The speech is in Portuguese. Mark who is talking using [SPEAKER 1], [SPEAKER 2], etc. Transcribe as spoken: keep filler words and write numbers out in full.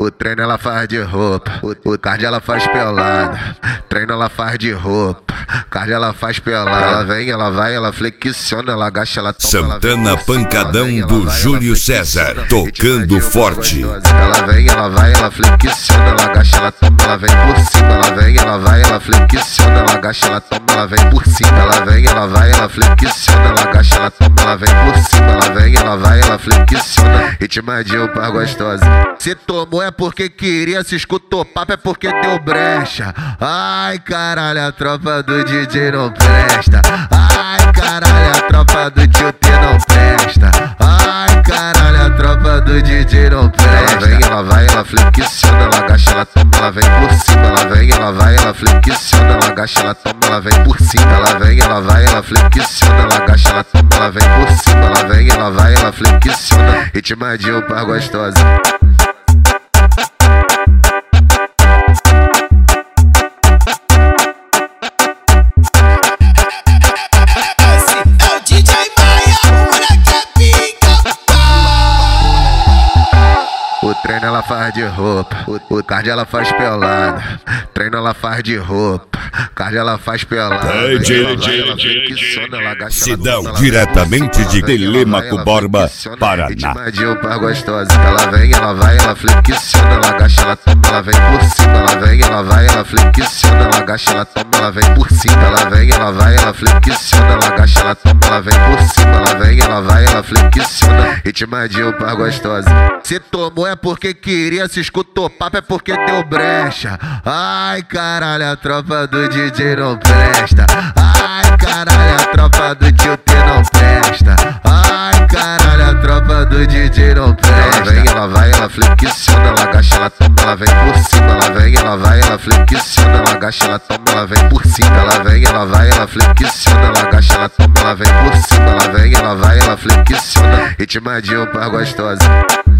[SPEAKER 1] O treino ela faz de roupa, o, o card ela faz pelada. Treino ela faz de roupa, card ela faz pelada. Ela vem, ela vai, ela flexiona, ela agacha, ela toma.
[SPEAKER 2] Santana
[SPEAKER 1] ela vem,
[SPEAKER 2] Pancadão
[SPEAKER 1] ela vem,
[SPEAKER 2] do
[SPEAKER 1] ela vai,
[SPEAKER 2] Júlio
[SPEAKER 1] ela
[SPEAKER 2] César,
[SPEAKER 1] flexiona,
[SPEAKER 2] tocando forte.
[SPEAKER 1] Ela vem, ela vai, ela flexiona, ela agacha, ela toma, ela vem por cima. Ela vem, ela vai, ela flexiona, ela agacha, ela toma, ela vem por cima. Ela vem, ela vai, ela flexiona, ela agacha, ela toma, ela vem por cima. Ela vem, ela vai, ela flexiona, ritmadinho pra gostosa. Se tomou é porque queria, se escutou papo é porque deu brecha. Ai caralho, a tropa do D J não presta. Ai caralho, a tropa do tio T não presta. Ai caralho, a tropa do D J não presta. Ela vem, ela vai, ela flexiona, ela agacha, ela toma, ela vem por cima. Ela vem, ela vai, ela flexiona, ela agacha, ela toma, ela vem por cima. Ela vem, ela vai, ela flexiona, ela agacha, ela toma, ela vem por cima. Ela vem, ela vai, ela flexiona, ritmadinho pra gostosa. O treino ela faz de roupa, o, o card ela faz pelada. Treino ela faz de roupa, card ela faz pelada.
[SPEAKER 2] Sidão, diretamente de Telêmaco Borba, Paraná.
[SPEAKER 1] Ritmadinho pra gostosa. Ela vem, ela vai, ela flexiona, ela agacha, ela toma, ela vem por cima. Ela vem, ela vai, ela flexiona, ela agacha, ela toma, ela vem por cima. Ela vem, ela vai, ela flexiona, ela agacha, ela toma, ela vem por cima. Ela vem, ela vai, ela flexiona, ritmadinho pra gostosa. Se tomou é porque queria, se escutou papo é porque deu brecha. Ai caralho, a tropa do D J não presta. Ai caralho, a tropa do tio T não presta. Ai caralho, a tropa do D J não presta. Ela vem, ela vai, ela flexiona, ela agacha, ela toma, ela vem por cima. Ela vem, ela vai, ela flexiona, ela agacha, ela toma, ela vem por cima. Ela vem, ela vai, ela flexiona, ela agacha, ela toma, ela vem por cima. Ela vem, ela vai, ela flexiona, ritmadinho pra gostosa.